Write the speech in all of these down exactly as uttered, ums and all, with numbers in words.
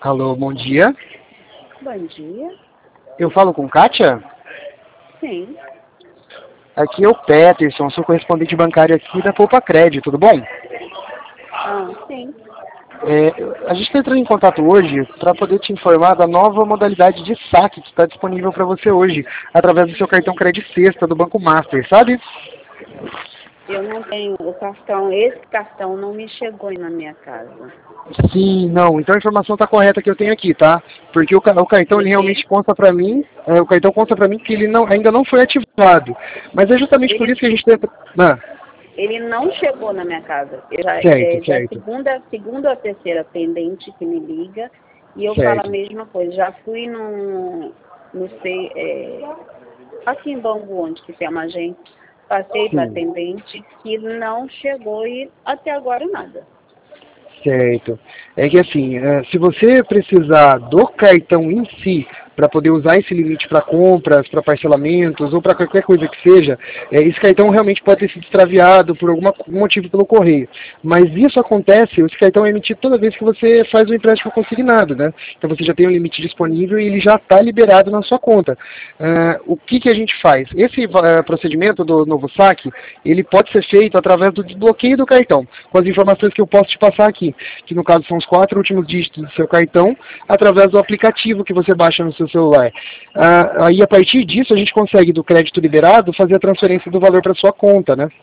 Alô, bom dia. Bom dia. Eu falo com Kátia? Sim. Aqui é o Peterson, sou correspondente bancário aqui da Poupa Crédito, tudo bom? Ah, sim. É, a gente está entrando em contato hoje para poder te informar da nova modalidade de saque que está disponível para você hoje, através do seu cartão Credit Sexta do Banco Master, sabe? Eu não tenho o cartão, esse cartão não me chegou aí na minha casa. Sim, não. Então a informação está correta que eu tenho aqui, tá? Porque o, ca- o cartão ele realmente Ele, consta para mim, é, o cartão consta para mim que ele não, ainda não foi ativado. Mas é justamente por ele, isso que a gente tenta... Ah, ele não chegou na minha casa. Eu já, certo, é, já certo, segunda, segunda ou terceira atendente que me liga e eu falo a certo. mesma coisa. Já fui no, no sei, é, aqui em Bangu, onde que tem uma agente, passei para Sim. atendente que não chegou e até agora nada. Certo. É que assim, eh, se você precisar do cartão em si para poder usar esse limite para compras, para parcelamentos ou para qualquer coisa que seja, eh, esse cartão realmente pode ter sido extraviado por algum motivo pelo correio. Mas isso acontece, esse cartão é emitido toda vez que você faz o empréstimo consignado, né? Então você já tem o limite disponível e ele já está liberado na sua conta. Ah, o que, que a gente faz? Esse ah, procedimento do novo saque, ele pode ser feito através do desbloqueio do cartão, com as informações que eu posso te passar aqui, que no caso são os quatro últimos dígitos do seu cartão, através do aplicativo que você baixa no seu celular. Ah, aí a partir disso a gente consegue, do crédito liberado, fazer a transferência do valor para sua conta, né?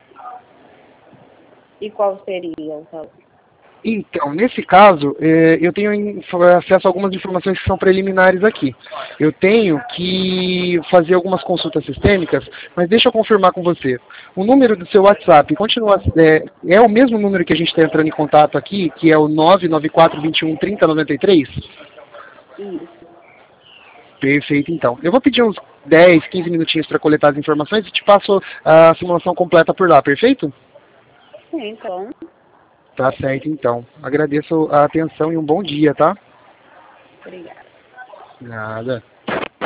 E qual seria o valor? Então, nesse caso, eh, eu tenho in- acesso a algumas informações que são preliminares aqui. Eu tenho que fazer algumas consultas sistêmicas, mas deixa eu confirmar com você. O número do seu WhatsApp continua, é, é o mesmo número que a gente está entrando em contato aqui, que é o nove nove quatro dois um três zero nove três? Isso. Perfeito, então. Eu vou pedir uns dez, quinze minutinhos para coletar as informações e te passo a simulação completa por lá, perfeito? Sim, então. Tá certo, então. Agradeço a atenção e um bom dia, tá? Obrigada. Nada.